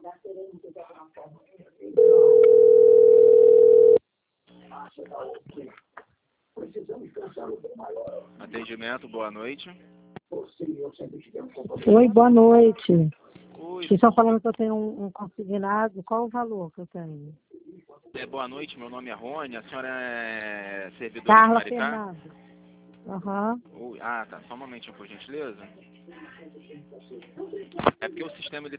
Atendimento, boa noite. Oi, boa noite. Oi. Vocês estão falando que eu tenho um consignado. Qual o valor que eu tenho? Boa noite, meu nome é Rony. A senhora é servidora de Carla Maricá? Fernandes. Aham. Tá. Só um momentinho, por gentileza. É porque o sistema ele